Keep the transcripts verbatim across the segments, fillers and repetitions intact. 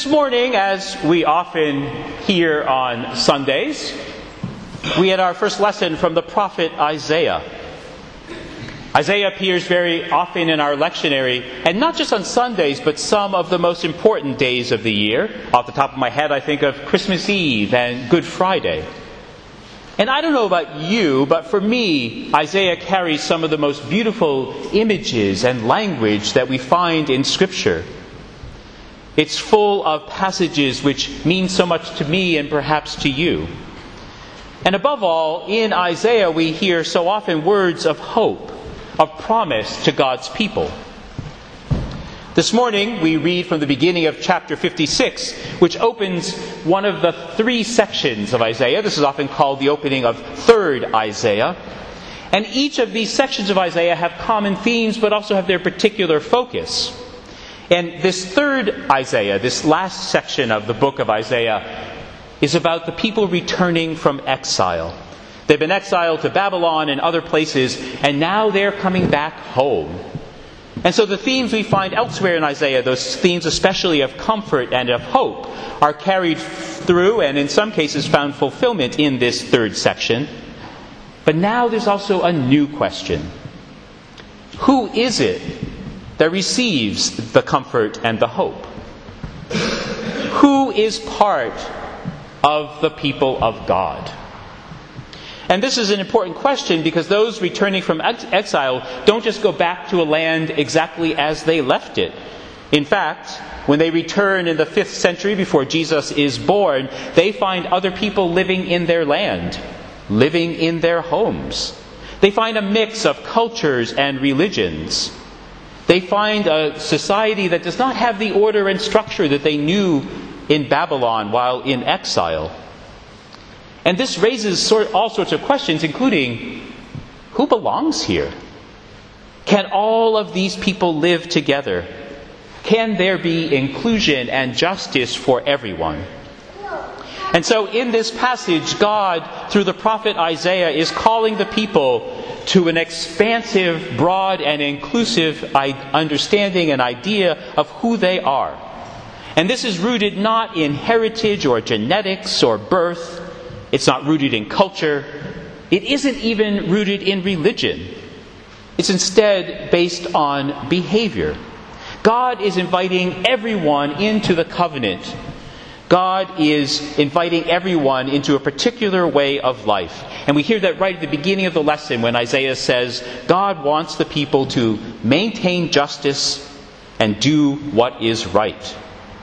This morning, as we often hear on Sundays, we had our first lesson from the prophet Isaiah. Isaiah appears very often in our lectionary, and not just on Sundays, but some of the most important days of the year. Off the top of my head, I think of Christmas Eve and Good Friday. And I don't know about you, but for me, Isaiah carries some of the most beautiful images and language that we find in Scripture. It's full of passages which mean so much to me and perhaps to you. And above all, in Isaiah we hear so often words of hope, of promise to God's people. This morning we read from the beginning of chapter fifty-six, which opens one of the three sections of Isaiah. This is often called the opening of third Isaiah. And each of these sections of Isaiah have common themes, but also have their particular focus. And this third Isaiah, this last section of the book of Isaiah, is about the people returning from exile. They've been exiled to Babylon and other places, and now they're coming back home. And so the themes we find elsewhere in Isaiah, those themes especially of comfort and of hope, are carried through and in some cases found fulfillment in this third section. But now there's also a new question. Who is it that receives the comfort and the hope? Who is part of the people of God? And this is an important question because those returning from ex- exile don't just go back to a land exactly as they left it. In fact, when they return in the fifth century before Jesus is born, they find other people living in their land, living in their homes. They find a mix of cultures and religions. They find a society that does not have the order and structure that they knew in Babylon while in exile. And this raises sort, all sorts of questions, including, who belongs here? Can all of these people live together? Can there be inclusion and justice for everyone? And so in this passage, God, through the prophet Isaiah, is calling the people to an expansive, broad, and inclusive understanding and idea of who they are. And this is rooted not in heritage or genetics or birth. It's not rooted in culture. It isn't even rooted in religion. It's instead based on behavior. God is inviting everyone into the covenant. God is inviting everyone into a particular way of life. And we hear that right at the beginning of the lesson when Isaiah says, God wants the people to maintain justice and do what is right.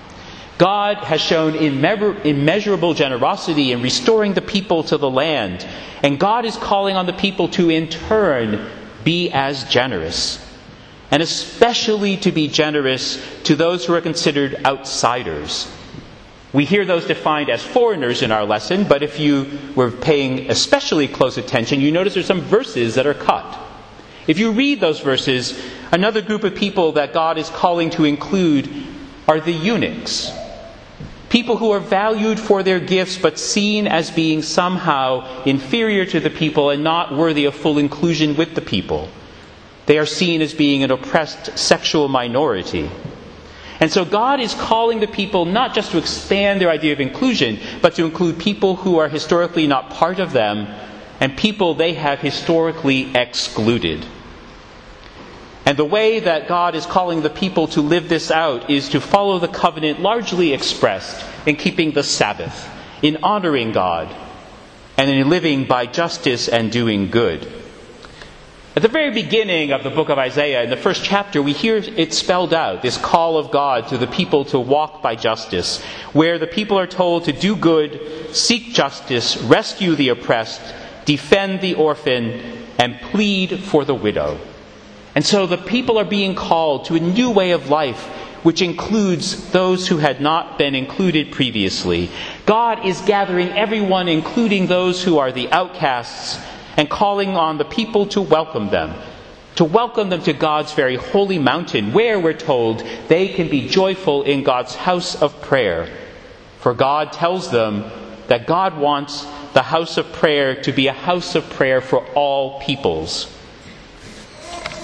God has shown immeasur- immeasurable generosity in restoring the people to the land. And God is calling on the people to, in turn, be as generous. And especially to be generous to those who are considered outsiders. We hear those defined as foreigners in our lesson, but if you were paying especially close attention, you notice there's some verses that are cut. If you read those verses, another group of people that God is calling to include are the eunuchs. People who are valued for their gifts, but seen as being somehow inferior to the people and not worthy of full inclusion with the people. They are seen as being an oppressed sexual minority. And so God is calling the people not just to expand their idea of inclusion, but to include people who are historically not part of them and people they have historically excluded. And the way that God is calling the people to live this out is to follow the covenant largely expressed in keeping the Sabbath, in honoring God, and in living by justice and doing good. At the very beginning of the book of Isaiah, in the first chapter, we hear it spelled out, this call of God to the people to walk by justice, where the people are told to do good, seek justice, rescue the oppressed, defend the orphan, and plead for the widow. And so the people are being called to a new way of life, which includes those who had not been included previously. God is gathering everyone, including those who are the outcasts, and calling on the people to welcome them, to welcome them to God's very holy mountain, where, we're told, they can be joyful in God's house of prayer. For God tells them that God wants the house of prayer to be a house of prayer for all peoples.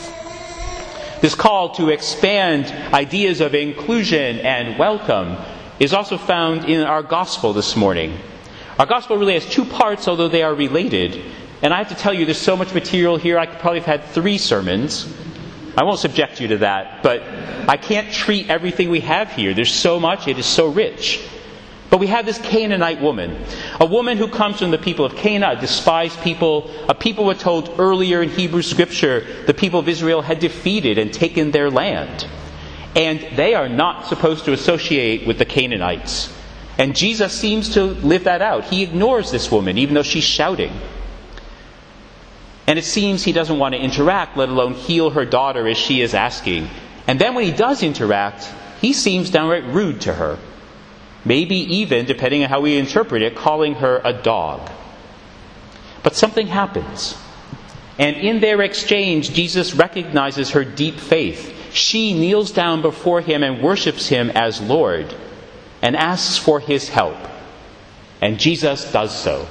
This call to expand ideas of inclusion and welcome is also found in our gospel this morning. Our gospel really has two parts, although they are related. And I have to tell you, there's so much material here, I could probably have had three sermons. I won't subject you to that, but I can't treat everything we have here. There's so much, it is so rich. But we have this Canaanite woman, a woman who comes from the people of Canaan, a despised people, a people we're told earlier in Hebrew Scripture the people of Israel had defeated and taken their land. And they are not supposed to associate with the Canaanites. And Jesus seems to live that out. He ignores this woman, even though she's shouting. And it seems he doesn't want to interact, let alone heal her daughter as she is asking. And then when he does interact, he seems downright rude to her. Maybe even, depending on how we interpret it, calling her a dog. But something happens. And in their exchange, Jesus recognizes her deep faith. She kneels down before him and worships him as Lord and asks for his help. And Jesus does so.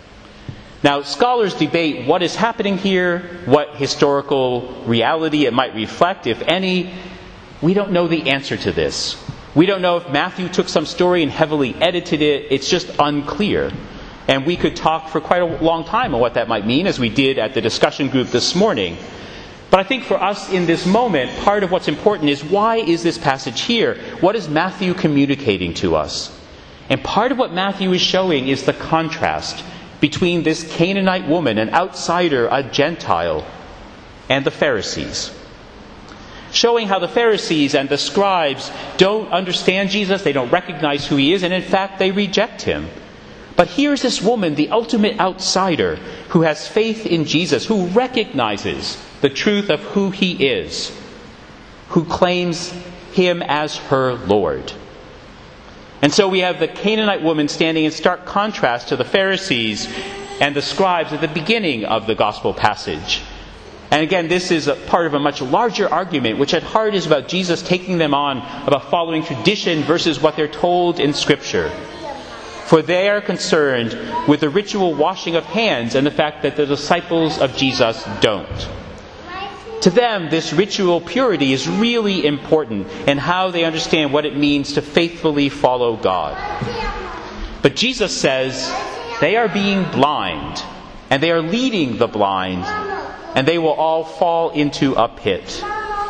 Now, scholars debate what is happening here, what historical reality it might reflect, if any. We don't know the answer to this. We don't know if Matthew took some story and heavily edited it. It's just unclear. And we could talk for quite a long time on what that might mean, as we did at the discussion group this morning. But I think for us in this moment, part of what's important is, why is this passage here? What is Matthew communicating to us? And part of what Matthew is showing is the contrast between this Canaanite woman, an outsider, a Gentile, and the Pharisees. Showing how the Pharisees and the scribes don't understand Jesus, they don't recognize who he is, and in fact they reject him. But here's this woman, the ultimate outsider, who has faith in Jesus, who recognizes the truth of who he is, who claims him as her Lord. And so we have the Canaanite woman standing in stark contrast to the Pharisees and the scribes at the beginning of the gospel passage. And again, this is a part of a much larger argument, which at heart is about Jesus taking them on, about following tradition versus what they're told in Scripture. For they are concerned with the ritual washing of hands and the fact that the disciples of Jesus don't. To them, this ritual purity is really important in how they understand what it means to faithfully follow God. But Jesus says they are being blind, and they are leading the blind, and they will all fall into a pit.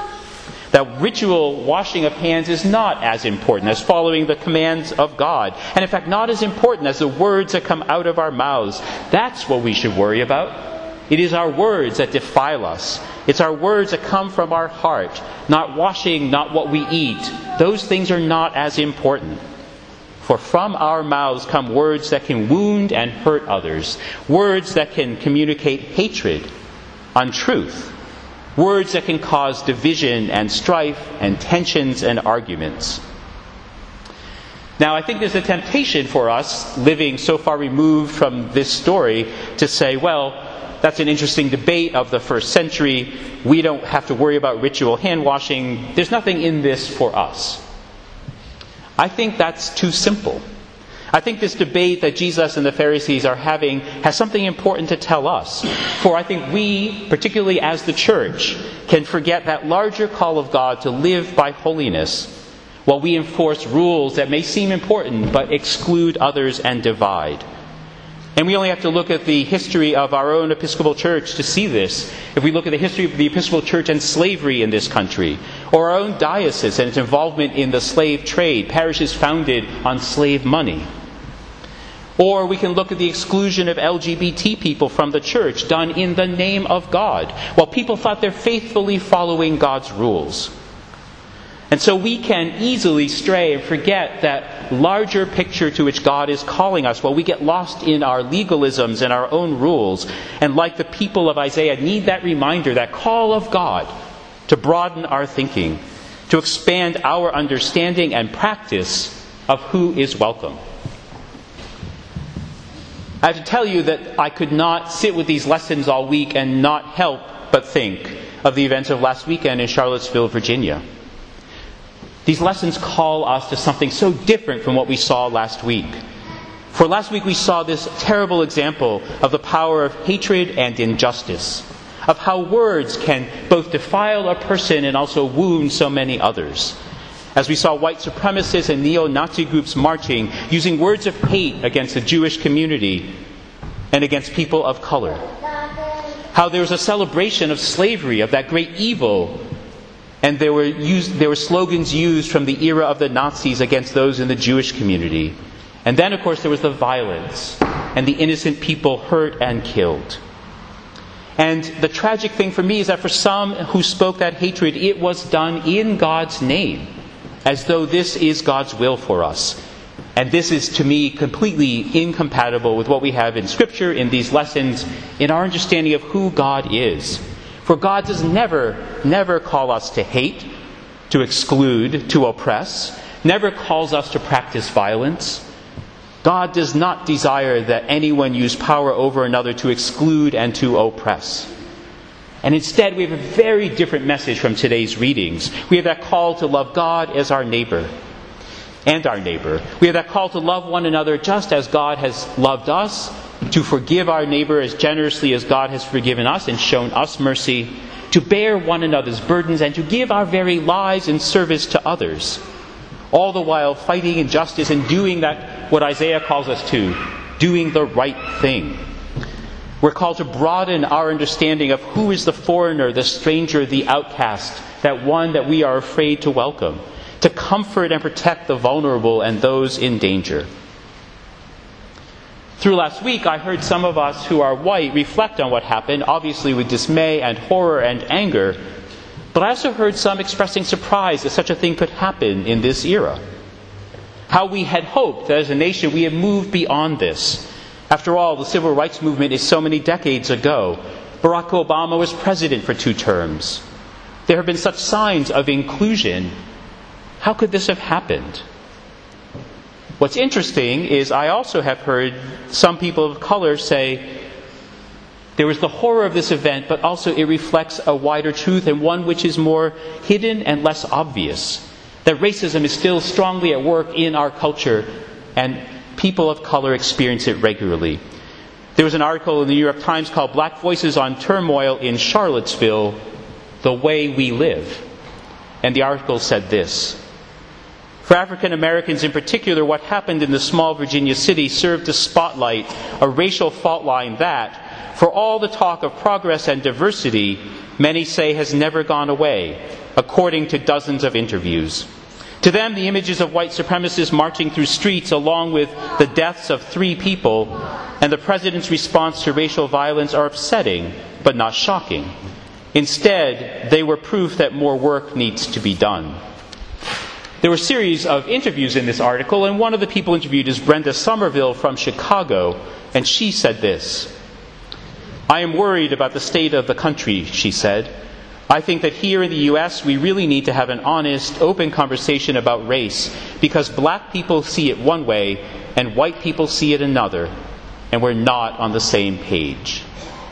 That ritual washing of hands is not as important as following the commands of God. And in fact, not as important as the words that come out of our mouths. That's what we should worry about. It is our words that defile us. It's our words that come from our heart. Not washing, not what we eat. Those things are not as important. For from our mouths come words that can wound and hurt others. Words that can communicate hatred, untruth. Words that can cause division and strife and tensions and arguments. Now, I think there's a temptation for us, living so far removed from this story, to say, well, that's an interesting debate of the first century. We don't have to worry about ritual hand washing. There's nothing in this for us. I think that's too simple. I think this debate that Jesus and the Pharisees are having has something important to tell us. For I think we, particularly as the church, can forget that larger call of God to live by holiness while we enforce rules that may seem important but exclude others and divide. And we only have to look at the history of our own Episcopal Church to see this. If we look at the history of the Episcopal Church and slavery in this country, or our own diocese and its involvement in the slave trade, parishes founded on slave money. Or we can look at the exclusion of L G B T people from the church, done in the name of God, while people thought they're faithfully following God's rules. And so we can easily stray and forget that larger picture to which God is calling us, while we get lost in our legalisms and our own rules, and like the people of Isaiah, need that reminder, that call of God to broaden our thinking, to expand our understanding and practice of who is welcome. I have to tell you that I could not sit with these lessons all week and not help but think of the events of last weekend in Charlottesville, Virginia. These lessons call us to something so different from what we saw last week. For last week we saw this terrible example of the power of hatred and injustice, of how words can both defile a person and also wound so many others. as we saw white supremacists and neo-Nazi groups marching, using words of hate against the Jewish community and against people of color. How there was a celebration of slavery, of that great evil, and there were used, there were slogans used from the era of the Nazis against those in the Jewish community. And then, of course, there was the violence and the innocent people hurt and killed. And the tragic thing for me is that for some who spoke that hatred, it was done in God's name, as though this is God's will for us. And this is, to me, completely incompatible with what we have in Scripture, in these lessons, in our understanding of who God is. For God does never, never call us to hate, to exclude, to oppress, never calls us to practice violence. God does not desire that anyone use power over another to exclude and to oppress. And instead, we have a very different message from today's readings. We have that call to love God as our neighbor and our neighbor. We have that call to love one another just as God has loved us, to forgive our neighbor as generously as God has forgiven us and shown us mercy, to bear one another's burdens, and to give our very lives in service to others. All the while fighting injustice and doing that, what Isaiah calls us to, doing the right thing. We're called to broaden our understanding of who is the foreigner, the stranger, the outcast, that one that we are afraid to welcome, to comfort and protect the vulnerable and those in danger. Through last week, I heard some of us who are white reflect on what happened, obviously with dismay and horror and anger. But I also heard some expressing surprise that such a thing could happen in this era. How we had hoped that as a nation we had moved beyond this. After all, the civil rights movement is so many decades ago. Barack Obama was president for two terms. There have been such signs of inclusion. How could this have happened? What's interesting is I also have heard some people of color say, there was the horror of this event, but also it reflects a wider truth and one which is more hidden and less obvious. That racism is still strongly at work in our culture, and people of color experience it regularly. There was an article in the New York Times called Black Voices on Turmoil in Charlottesville, The Way We Live. And the article said this: for African Americans in particular, what happened in the small Virginia city served to spotlight a racial fault line that, for all the talk of progress and diversity, many say has never gone away, according to dozens of interviews. To them, the images of white supremacists marching through streets, along with the deaths of three people, and the president's response to racial violence are upsetting, but not shocking. Instead, they were proof that more work needs to be done. There were a series of interviews in this article, and one of the people interviewed is Brenda Somerville from Chicago, and she said this: I am worried about the state of the country, she said. I think that here in the U S we really need to have an honest, open conversation about race, because black people see it one way and white people see it another, and we're not on the same page.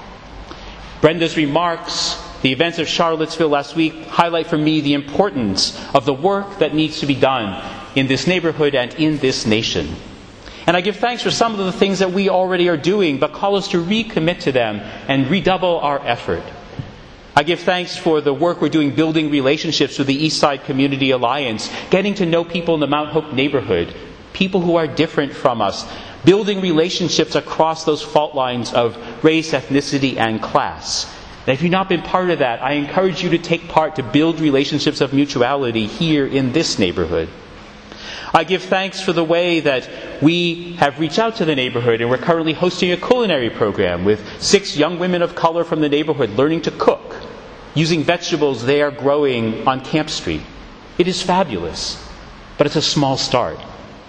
Brenda's remarks, the events of Charlottesville last week, highlight for me the importance of the work that needs to be done in this neighborhood and in this nation. And I give thanks for some of the things that we already are doing, but call us to recommit to them and redouble our effort. I give thanks for the work we're doing building relationships with the Eastside Community Alliance, getting to know people in the Mount Hope neighborhood, people who are different from us, building relationships across those fault lines of race, ethnicity, and class. And if you've not been part of that, I encourage you to take part to build relationships of mutuality here in this neighborhood. I give thanks for the way that we have reached out to the neighborhood, and we're currently hosting a culinary program with six young women of color from the neighborhood learning to cook, using vegetables they are growing on Camp Street. It is fabulous, but it's a small start.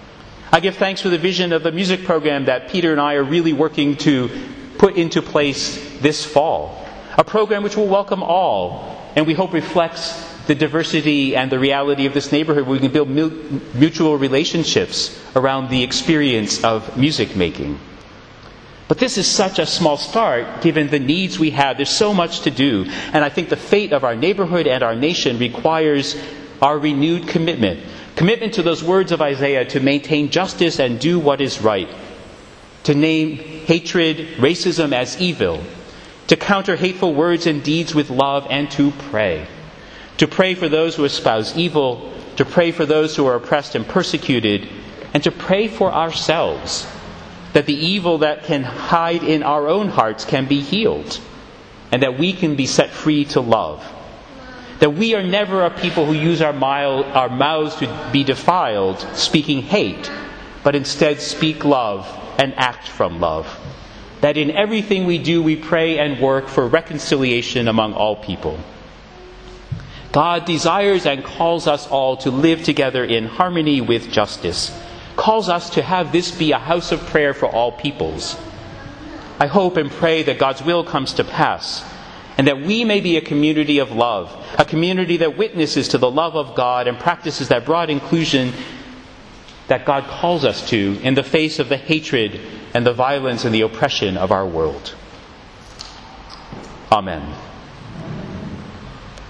I give thanks for the vision of the music program that Peter and I are really working to put into place this fall. A program which will welcome all, and we hope reflects the diversity and the reality of this neighborhood, where we can build mutual relationships around the experience of music making. But this is such a small start, given the needs we have. There's so much to do. And I think the fate of our neighborhood and our nation requires our renewed commitment. Commitment to those words of Isaiah, to maintain justice and do what is right. To name hatred, racism as evil. To counter hateful words and deeds with love, and to pray. To pray for those who espouse evil, to pray for those who are oppressed and persecuted, and to pray for ourselves, that the evil that can hide in our own hearts can be healed, and that we can be set free to love. That we are never a people who use our, mile, our mouths to be defiled, speaking hate, but instead speak love and act from love. That in everything we do, we pray and work for reconciliation among all people. God desires and calls us all to live together in harmony with justice, calls us to have this be a house of prayer for all peoples. I hope and pray that God's will comes to pass, and that we may be a community of love, a community that witnesses to the love of God and practices that broad inclusion that God calls us to in the face of the hatred and the violence and the oppression of our world. Amen.